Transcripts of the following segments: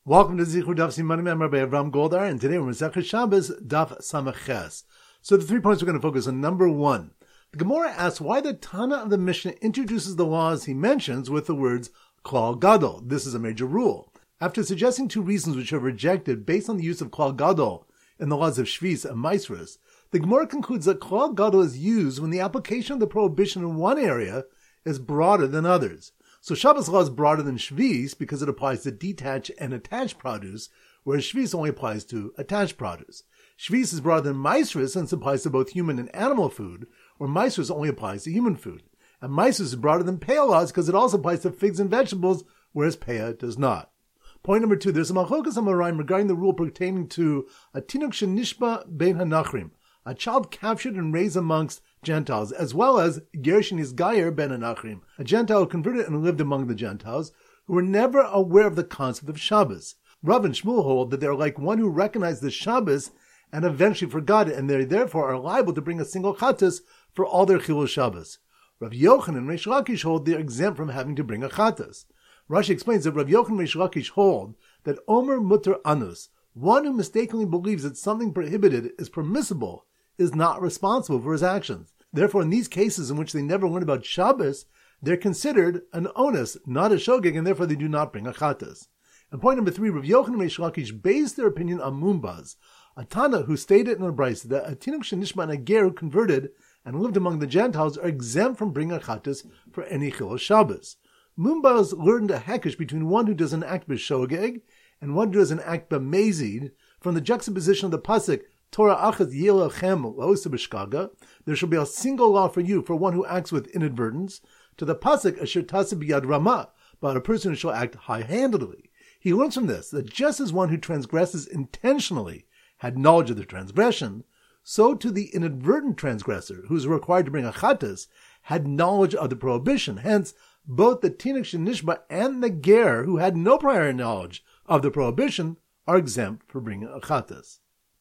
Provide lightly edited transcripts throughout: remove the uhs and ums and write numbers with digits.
Welcome to Zichur Daf Simanim. I'm Rabbi Avram Goldar, and today we're in Masechet Shabbos Daf Samach. So the 3 points we're going to focus on. Number 1, the Gemara asks why the Tana of the Mishnah introduces the laws he mentions with the words Klal Gadol. This is a major rule. After suggesting 2 reasons which are rejected based on the use of Klal Gadol in the laws of Shvis and Maisros, the Gemara concludes that Klal Gadol is used when the application of the prohibition in one area is broader than others. So Shabbos law is broader than Shvis because it applies to detached and attached produce, whereas Shvis only applies to attached produce. Shvis is broader than Maisros since it applies to both human and animal food, where Maisros only applies to human food. And Maisros is broader than Peah laws because it also applies to figs and vegetables, whereas Peah does not. Point number 2, there's a Malchokas Amoraim regarding the rule pertaining to a Tinuk Shenishba Ben Hanachrim, a child captured and raised amongst Gentiles, as well as Gershon Gayer Ben Hanachrim, a Gentile who converted and lived among the Gentiles, who were never aware of the concept of Shabbos. Rav and Shmuel hold that they are like one who recognized the Shabbos and eventually forgot it, and they therefore are liable to bring a single chattas for all their Chilul Shabbos. Rav Yochanan and Reish Lakish hold they are exempt from having to bring a chattas. Rashi explains that Rav Yochanan and Reish Lakish hold that Omer Mutter Anus, one who mistakenly believes that something prohibited is permissible, is not responsible for his actions. Therefore, in these cases in which they never learn about Shabbos, they're considered an onus, not a shogeg, and therefore they do not bring a chattas. And point number 3, Rav Yochanan and Reish Lakish based their opinion on Mumbaz, a Tana who stated in a brayso that a Tinuk Shenishma and a Ger who converted and lived among the Gentiles are exempt from bringing a chattas for any Chilul Shabbos. Mumbaz learned a hekesh between one who does an act b'shogeg and one who does an act b'mezid from the juxtaposition of the pasuk Torah achas yelachem la'osa b'shkaga, there shall be a single law for you for one who acts with inadvertence, to the pasuk asher tasa b'yad ramah, but a person who shall act high-handedly. He learns from this that just as one who transgresses intentionally had knowledge of the transgression, so to the inadvertent transgressor, who is required to bring a chattas, had knowledge of the prohibition. Hence, both the Tinuk Shenishba and the Ger, who had no prior knowledge of the prohibition, are exempt for bringing a chattas.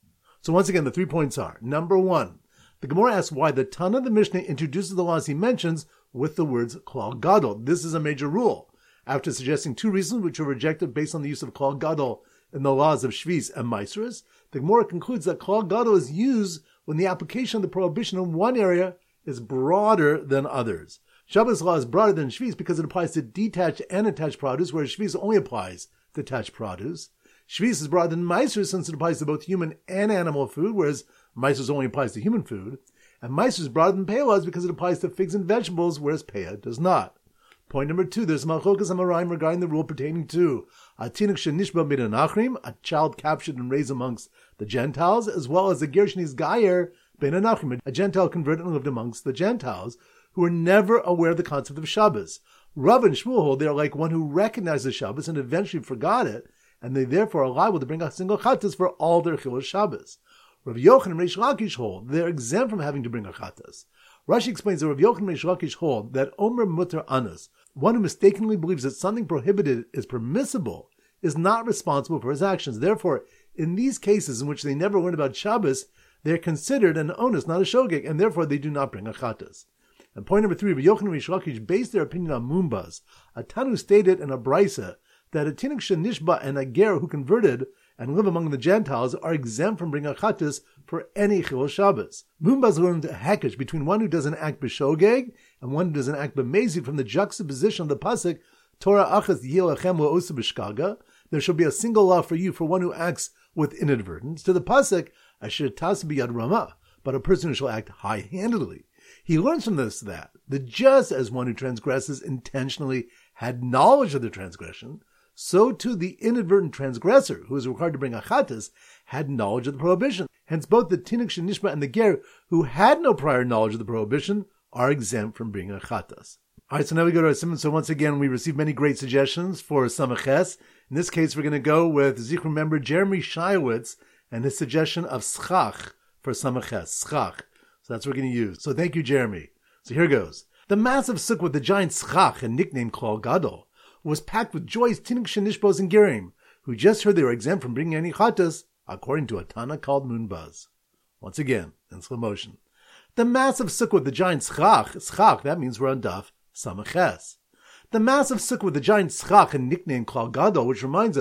So once again, the 3 points are, number 1, the Gemara asks why the Tana of the Mishnah introduces the laws he mentions with the words Klal Gadol. This is a major rule. After suggesting 2 reasons which are rejected based on the use of Klal Gadol in the laws of Shvis and Maisros, the Gemara concludes that Klal Gadol is used when the application of the prohibition in one area is broader than others. Shabbos law is broader than Shvis because it applies to detached and attached produce, whereas Shvis only applies to attached produce. Shvis is broader than Maisros since it applies to both human and animal food, whereas Maisros only applies to human food. And Maisros is broader than Peah laws because it applies to figs and vegetables, whereas Peah does not. Point number 2, there's Malchokas Amoraim regarding the rule pertaining to a Tinuk Shenishba Ben Hanachrim, a child captured and raised amongst the Gentiles, as well as the Gershon Gayer Ben Hanachrim, a Gentile converted and lived amongst the Gentiles, who were never aware of the concept of Shabbos. Rav and Shmuel hold they are like one who recognized the Shabbos and eventually forgot it, and they therefore are liable to bring a single chattas for all their Chilul Shabbos. Rav Yochanan and Reish Lakish hold they are exempt from having to bring a chattas. Rashi explains that Rav Yochanan and Reish Lakish hold that Omer Mutter Anus, one who mistakenly believes that something prohibited is permissible, is not responsible for his actions. Therefore, in these cases in which they never learn about Shabbos, they are considered an onus, not a shogeg, and therefore they do not bring a chattas. And point number 3, Rav Yochanan and Reish Lakish based their opinion on Mumbaz, a Tanu stated in a brayso that a Tinuk Shenishba and a Ger who converted and live among the Gentiles are exempt from bringing a chattas for any Chilul Shabbos. Mumbaz learned a hekesh between one who does an act b'shogeg and one who does an act b'mezid from the juxtaposition of the pasuk Torah achas yelachem la'osa b'shkaga, there shall be a single law for you for one who acts with inadvertence, to the pasuk asher tasa b'yad ramah, but a person who shall act high-handedly. He learns from this that just as one who transgresses intentionally had knowledge of the transgression, so too the inadvertent transgressor, who is required to bring a chattas, had knowledge of the prohibition. Hence both the Tinuk Shenishba and the Ger, who had no prior knowledge of the prohibition, are exempt from bringing a chattas. Alright, so now we go to our simon. So once again, we received many great suggestions for Samaches. In this case, we're going to go with Zichron member Jeremy Shiowitz and his suggestion of Schach for Samaches. Schach. So that's what we're going to use. So thank you, Jeremy. So here goes. The massive sukkah with the giant Schach, and nicknamed Klal Gadol, was packed with joyous Tinuk Shenishbos and Gerim, who just heard they were exempt from bringing any chattas, according to a Tana called Mumbaz. Once again, in slow motion. The massive sukkah with the giant Schach, that means we're on Daf Samaches. The massive sukkah with the giant schach and nicknamed Klal Gadol, which reminds us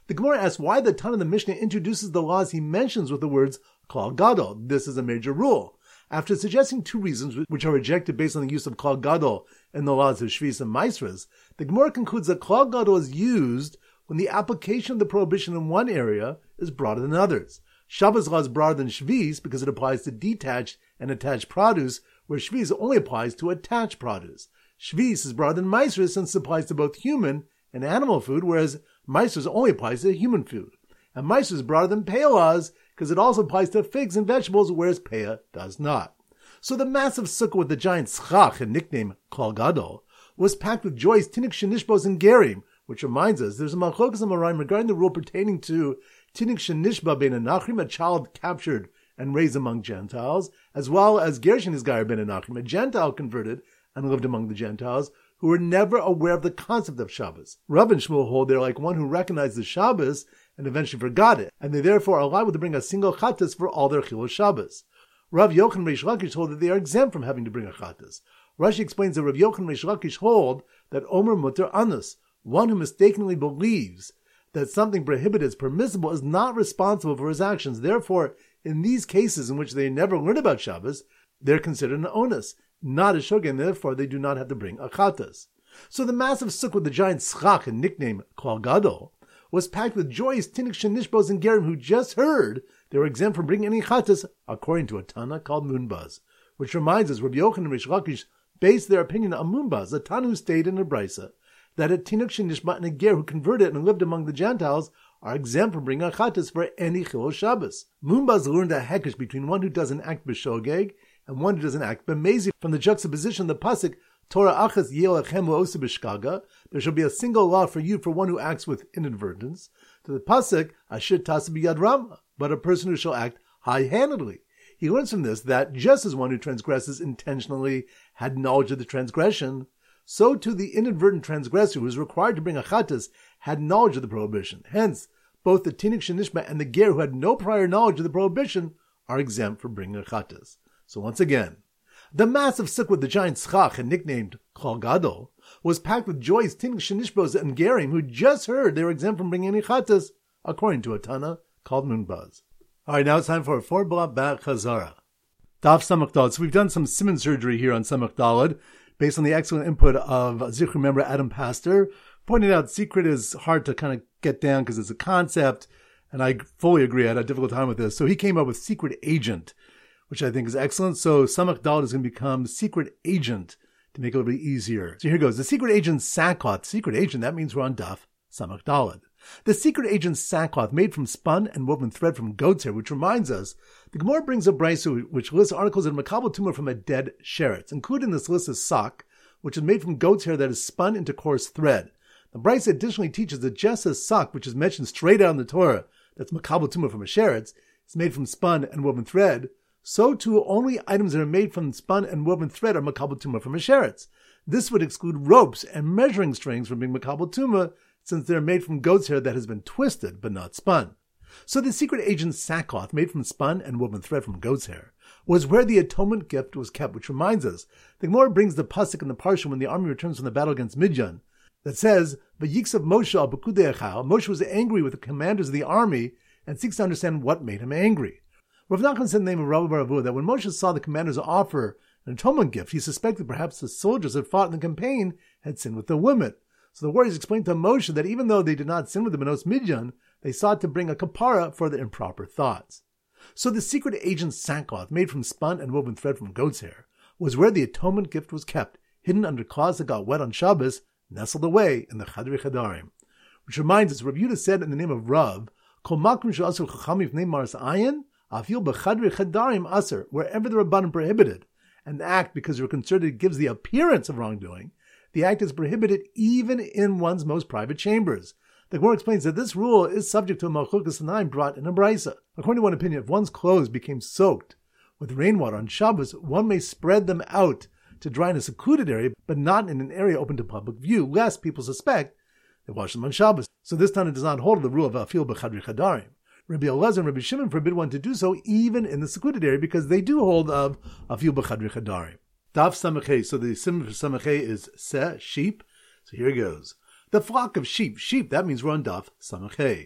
The Gemara asks why the Tana of the Mishnah introduces the laws he mentions with the words Klal Gadol. This is a major rule. After suggesting two reasons which are rejected based on the use of Klal Gadol in the laws of Shvis and Maasros, the Gemara concludes that Klal Gadol is used when the application of the prohibition in one area is broader than others. Shabbos law is broader than Shvis because it applies to detached and attached produce, where Shvis only applies to attached produce. Shvis is broader than Maasros since it applies to both human and animal food, whereas Maasros only applies to human food. And Maasros is broader than Peah laws because it also applies to figs and vegetables, whereas Peah does not. So the massive sukkah with the giant schach, and nickname Klal Gadol, was packed with joys, tinik shenishbos, and gerim, which reminds us there's a machlokas amoraim regarding the rule pertaining to tinik shenishba ben anachrim, a child captured and raised among Gentiles, as well as Gershon Isgair ben anachrim, a Gentile converted and lived among the Gentiles, who were never aware of the concept of Shabbos. Rav and Shmuel hold they're like one who recognized the Shabbos and eventually forgot it, and they therefore are liable to bring a single chattas for all their chilul Shabbos. Rav Yochanan and Reish Lakish hold that they are exempt from having to bring a chattas. Rashi explains that Rav Yochanan and Reish Lakish hold that Omer Mutter Anus, one who mistakenly believes that something prohibited is permissible, is not responsible for his actions. Therefore, in these cases in which they never learn about Shabbos, they're considered an onus, not a shogeg, therefore they do not have to bring a chattas. So the massive sukkah with the giant schach, and nickname Klal Gadol, was packed with joyous tinik shenishbos and gerim who just heard they were exempt from bringing any chattas, according to a Tana called Munbaz. Which reminds us, Rabbi Yochanan and Reish Lakish based their opinion on Munbaz, a Tana who stayed in a brisa, that a tinuk shenishba and a ger who converted and lived among the Gentiles are exempt from bringing a chattas for any chilul Shabbos. Munbaz learned a hekesh between one who doesn't act b'shogeg and one who doesn't act b'mezi from the juxtaposition of the pasuk Torah achas yelachem osu b'shkaga. There shall be a single law for you for one who acts with inadvertence. To the pasuk Asher tasa b'yad rama, but a person who shall act high-handedly. He learns from this that just as one who transgresses intentionally had knowledge of the transgression, so too the inadvertent transgressor who is required to bring a chattas had knowledge of the prohibition. Hence, both the tinik shenishma and the ger who had no prior knowledge of the prohibition are exempt from bringing a chattas. So once again, the massive sukkah with the giant schach, and nicknamed Klal Gadol, was packed with joys, tinik shenishbos, and gerim who just heard they were exempt from bringing any chattas, according to a Tana called Munbaz. All right, now it's time for a 4-blot back chazara. Daf Samach Daled. So we've done some Siman surgery here on Samach Daled, based on the excellent input of Zichron member Adam Pastor, pointing out secret is hard to kind of get down because it's a concept, and I fully agree. I had a difficult time with this. So he came up with secret agent, which I think is excellent. So Samach Daled is going to become secret agent to make it a little bit easier. So here goes. The secret agent sackcloth. Secret agent, that means we're on Daf Samach Daled. The secret agent sackcloth made from spun and woven thread from goat's hair, which reminds us, the Gemara brings a brisa which lists articles in Makabel Tumah from a dead sheretz. Included in this list is sock, which is made from goat's hair that is spun into coarse thread. The brisa additionally teaches that just as sock, which is mentioned straight out in the Torah, that's Makabel Tumah from a sheretz, is made from spun and woven thread, so too only items that are made from spun and woven thread are Makabel Tumah from a sheretz. This would exclude ropes and measuring strings from being Makabel Tumah, since they're made from goat's hair that has been twisted but not spun. So the secret agent sackcloth, made from spun and woven thread from goat's hair, was where the atonement gift was kept, which reminds us, the Gemara brings the pasuk in the parsha when the army returns from the battle against Midian, that says, "V'yiksav Moshe al b'kudei echal." Moshe was angry with the commanders of the army and seeks to understand what made him angry. Rav Nachman said in the name of Rabbi Baravu that when Moshe saw the commanders offer an atonement gift, he suspected perhaps the soldiers had fought in the campaign had sinned with the women. So the warriors explained to Moshe that even though they did not sin with the Benos Midian, they sought to bring a kapara for their improper thoughts. So the secret agent sackcloth, made from spun and woven thread from goat's hair, was where the atonement gift was kept, hidden under cloths that got wet on Shabbos, nestled away in the Chadrei Chadarim. Which reminds us, Rav Yehuda said in the name of Rav, Kol makom she'asur chachamim v'nei maras ayin, afil b'chadrei chadarim aser, wherever the Rabbanim prohibited an act because they were concerned it gives the appearance of wrongdoing, the act is prohibited even in one's most private chambers. The Gemara explains that this rule is subject to a Malchukas Tanaim brought in a brisa. According to one opinion, if one's clothes became soaked with rainwater on Shabbos, one may spread them out to dry in a secluded area, but not in an area open to public view, lest people suspect they wash them on Shabbos. So this Tana does not hold the rule of Afil B'Chadrei Chadarim. Rabbi Elazar and Rabbi Shimon forbid one to do so even in the secluded area because they do hold of Afil B'Chadrei Chadarim. Daf Samachay. So the sim for Samachay is sheep. So here it goes. The flock of sheep. Sheep, that means we're on Daf Samachay.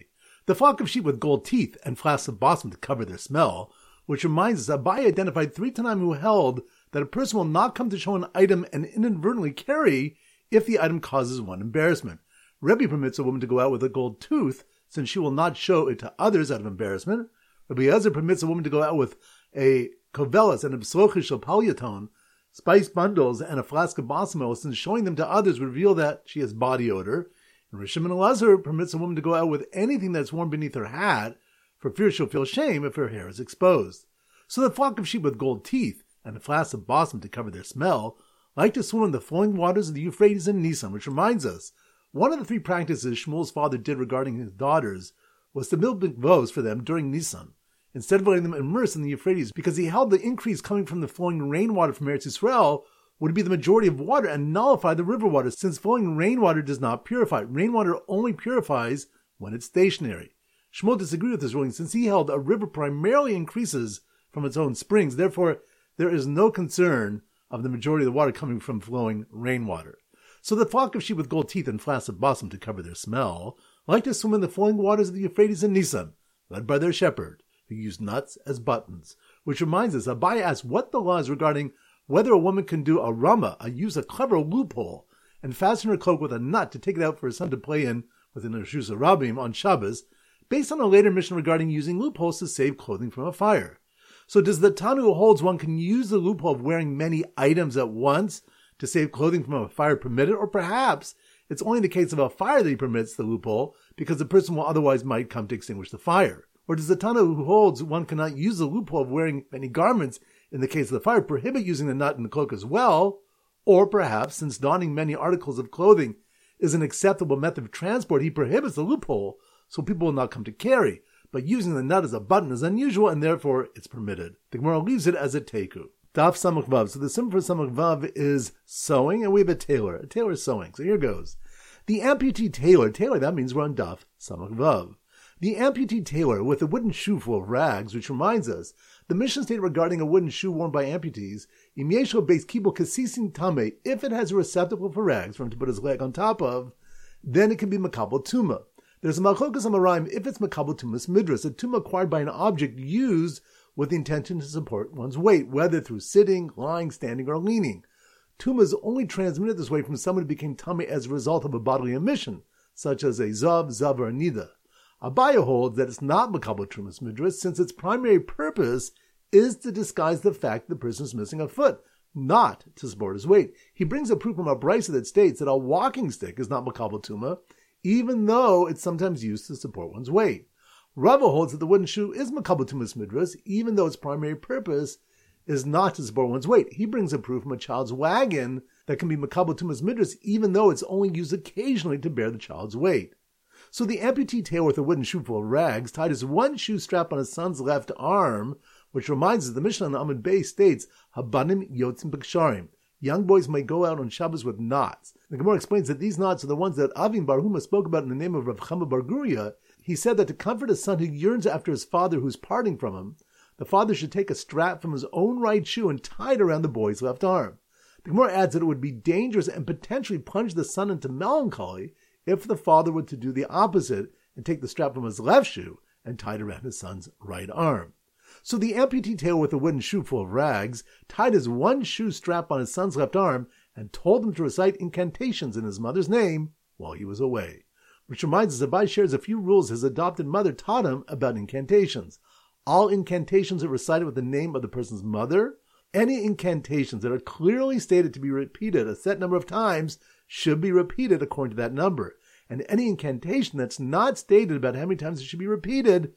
The flock of sheep with gold teeth and flasks of balsam to cover their smell, which reminds us Abaye identified 3 Tanaim who held that a person will not come to show an item and inadvertently carry if the item causes one embarrassment. Rebbe permits a woman to go out with a gold tooth, since she will not show it to others out of embarrassment. Rabbi Eliezer permits a woman to go out with a kovelas and a b'slochish of palyaton, spice bundles, and a flask of balsam oil, since showing them to others would reveal that she has body odor. And Rishon Eliezer permits a woman to go out with anything that's worn beneath her hat, for fear she'll feel shame if her hair is exposed. So the flock of sheep with gold teeth and a flask of balsam to cover their smell like to swim in the flowing waters of the Euphrates in Nisan, which reminds us, one of the 3 practices Shmuel's father did regarding his daughters was to build mikvos for them during Nisan, instead of letting them immerse in the Euphrates, because he held the increase coming from the flowing rainwater from Eretz Yisrael would be the majority of water and nullify the river water, since flowing rainwater does not purify. Rainwater only purifies when it's stationary. Shmuel disagreed with this ruling, since he held a river primarily increases from its own springs. Therefore, there is no concern of the majority of the water coming from flowing rainwater. So the flock of sheep with gold teeth and flasks of balsam to cover their smell like to swim in the flowing waters of the Euphrates in Nisan, led by their shepherd, who used nuts as buttons. Which reminds us, Abaye asked what the law is regarding whether a woman can do a rama, use a clever loophole, and fasten her cloak with a nut to take it out for her son to play in within the Reshus Rabim on Shabbos, based on a later mission regarding using loopholes to save clothing from a fire. So does the Tanu who holds one can use the loophole of wearing many items at once to save clothing from a fire permit it, or perhaps it's only in the case of a fire that he permits the loophole because the person will otherwise might come to extinguish the fire? Or does the Tanu who holds one cannot use the loophole of wearing many garments in the case of the fire prohibit using the nut in the cloak as well? Or perhaps, since donning many articles of clothing is an acceptable method of transport, he prohibits the loophole so people will not come to carry, but using the nut as a button is unusual and therefore it's permitted. The Gemara leaves it as a teku. Daf Samach Vav. So the symbol for Samach Vav is sewing, and we have a tailor is sewing. So here goes. The amputee tailor, that means we're on Daf Samach Vav. The amputee tailor with a wooden shoe full of rags, which reminds us, the mission stated regarding a wooden shoe worn by amputees, im yesho beis kibul kasisin tame, if it has a receptacle for rags for him to put his leg on top of, then it can be makabel tuma. There's a malchokas amarim if it's makabel tumas midras, a tuma acquired by an object used with the intention to support one's weight, whether through sitting, lying, standing, or leaning. Tuma is only transmitted this way from someone who became tame as a result of a bodily emission, such as a zav, or a nida. Abaye holds that it's not makabel tumas midras, since its primary purpose is to disguise the fact the person is missing a foot, not to support his weight. He brings a proof from a brisa that states that a walking stick is not makabel tuma, even though it's sometimes used to support one's weight. Rava holds that the wooden shoe is makabel tumas midras, even though its primary purpose is not to support one's weight. He brings a proof from a child's wagon that can be makabel tumas midras, even though it's only used occasionally to bear the child's weight. So the amputee tailor with a wooden shoe full of rags tied his one shoe strap on his son's left arm, which reminds us the Mishnah on Amud Beis states, Habanim yotzim b'ksharim. Young boys may go out on Shabbos with knots. The Gemara explains that these knots are the ones that Avim Bar Huma spoke about in the name of Rav Chama Bar Guria. He said that to comfort a son who yearns after his father who's parting from him, the father should take a strap from his own right shoe and tie it around the boy's left arm. The Gemara adds that it would be dangerous and potentially plunge the son into melancholy if the father were to do the opposite and take the strap from his left shoe and tie it around his son's right arm. So the amputee tailor with a wooden shoe full of rags tied his one shoe strap on his son's left arm and told him to recite incantations in his mother's name while he was away. Which reminds us, Abai shares a few rules his adopted mother taught him about incantations. All incantations are recited with the name of the person's mother. Any incantations that are clearly stated to be repeated a set number of times should be repeated according to that number. And any incantation that's not stated about how many times it should be repeated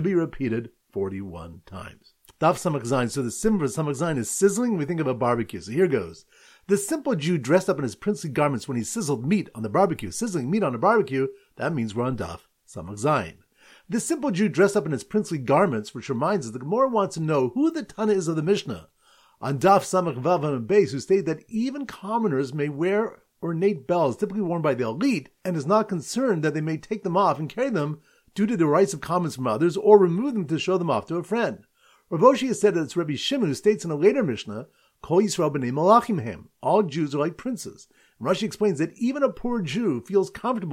41 times. Daf Samach Zayin. So the symbol for Samach Zayin is sizzling. We think of a barbecue. So here goes. The simple Jew dressed up in his princely garments when he sizzled meat on the barbecue. Sizzling meat on a barbecue, that means we're on Daf Samach Zayin. The simple Jew dressed up in his princely garments, which reminds us the Gemara wants to know who the Tana is of the Mishnah on Daf Samach Vav and Beis, who state that even commoners may wear ornate bells typically worn by the elite, and is not concerned that they may take them off and carry them due to the rights of comments from others, or remove them to show them off to a friend. Rav Oshi has said that it's Rabbi Shimon who states in a later Mishnah, Kol Yisrael b'nei malachim hem, all Jews are like princes. And Rashi explains that even a poor Jew feels comfortable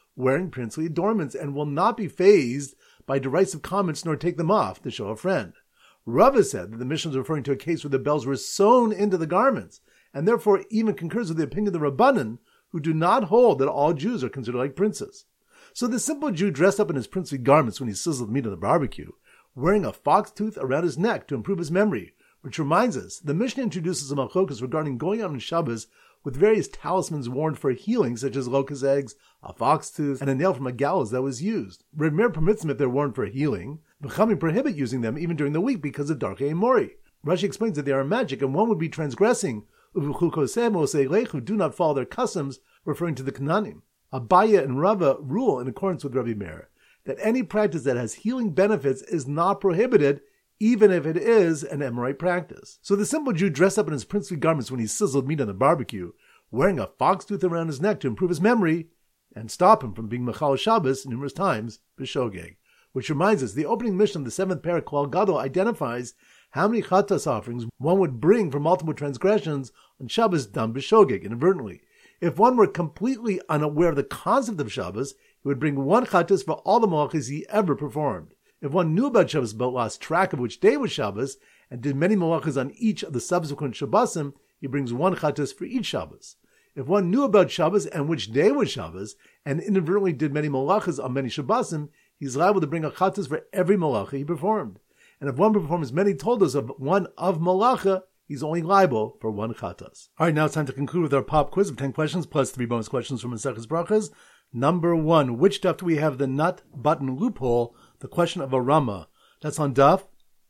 wearing princely adornments and will not be fazed by derisive comments nor take them off to show a friend. Rava said that the Mishnah is referring to a case where the bells were sewn into the garments, and therefore even concurs with the opinion of the Rabbanan, who do not hold that all Jews are considered like princes. So the simple Jew dressed up in his princely garments when he sizzled meat on the barbecue, wearing a fox tooth around his neck to improve his memory, which reminds us, the Mishnah introduces a machlokas regarding going out on Shabbos with various talismans worn for healing, such as locust eggs, a fox tooth, and a nail from a gallows that was used. Reb Meir permits them if they're worn for healing. B'chamim prohibit using them even during the week because of Darkei Mori. Rashi explains that they are magic, and one would be transgressing, who do not follow their customs, referring to the Canaanim. Abaya and Rava rule in accordance with Rabbi Meir that any practice that has healing benefits is not prohibited, even if it is an Emorite practice. So the simple Jew dressed up in his princely garments when he sizzled meat on the barbecue, wearing a fox tooth around his neck to improve his memory and stop him from being Mechal Shabbos numerous times, b'shogeg. Which reminds us, the opening mission of the 7th parak Klal Gadol identifies how many chatas offerings one would bring for multiple transgressions on Shabbos done b'shogeg, inadvertently. If one were completely unaware of the concept of Shabbos, he would bring one chatas for all the malachas he ever performed. If one knew about Shabbos but lost track of which day was Shabbos, and did many malachas on each of the subsequent Shabbosim, he brings one chatas for each Shabbos. If one knew about Shabbos and which day was Shabbos, and inadvertently did many malachas on many Shabbosim, he's liable to bring a chatas for every malacha he performed. And if one performs many toldos of one of malacha, he's only liable for one chatas. All right, now it's time to conclude with our pop quiz of 10 questions plus 3 bonus questions from Maseches Brachas. Number 1, which daf do we have the nut button loophole? The question of a Rama. That's on daf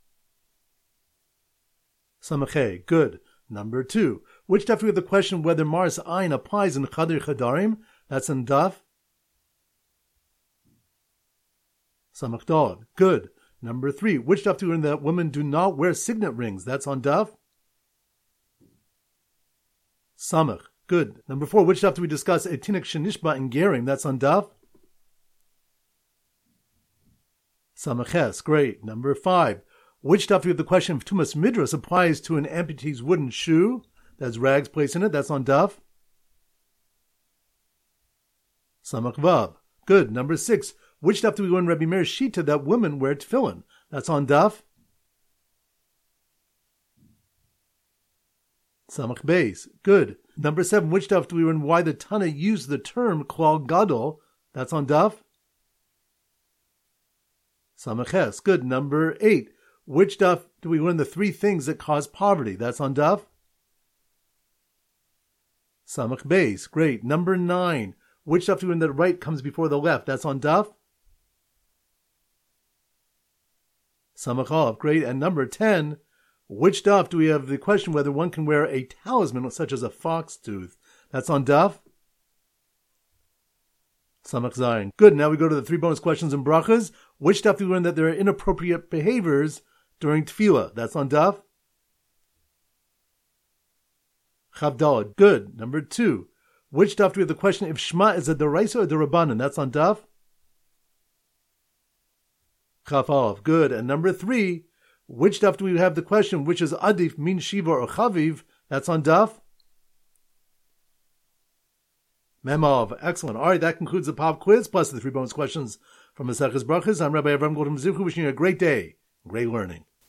Samachay. Good. Number 2, which daf do we have the question whether Maris Ayin applies in Chadir Chadarim? That's on daf Samachdal. Good. Number 3, which daf do we learn that women do not wear signet rings? That's on daf Samach. Good. Number 4, which daf do we discuss Etinik Shenishba and Gerim? That's on daf Samaches. Great. Number 5, which daf do we have the question if Tumas Midras applies to an amputee's wooden shoe? That's rags placed in it. That's on daf Samach Vav. Good. Number 6, which daf do we learn Rabbi Meir Shita that women wear tefillin? That's on daf Samach Beis. Good. Number 7, which daf do we learn why the Tana used the term Klal Gadol? That's on daf Samaches. Good. Number 8, which daf do we learn the 3 things that cause poverty? That's on daf Samach Beis. Great. Number 9, which daf do we learn that the right comes before the left? That's on daf Samach Aleph. Great. And number 10, which daf do we have the question whether one can wear a talisman such as a fox tooth? That's on daf Samach Zayin. Good. Now we go to the 3 bonus questions in brachas. Which daf do we learn that there are inappropriate behaviors during tefillah? That's on daf Chavdalad. Good. Number 2, which daf do we have the question if Shema is a deraisa or derabanan? That's on daf Chaf Aleph. Good. And number 3, which daf do we have the question which is adif, min shiva or chaviv? That's on daf Memav. Excellent. All right, that concludes the pop quiz plus the 3 bonus questions from Maseches Brachas. I'm Rabbi Avram Goldman Zivchu, wishing you a great day, great learning.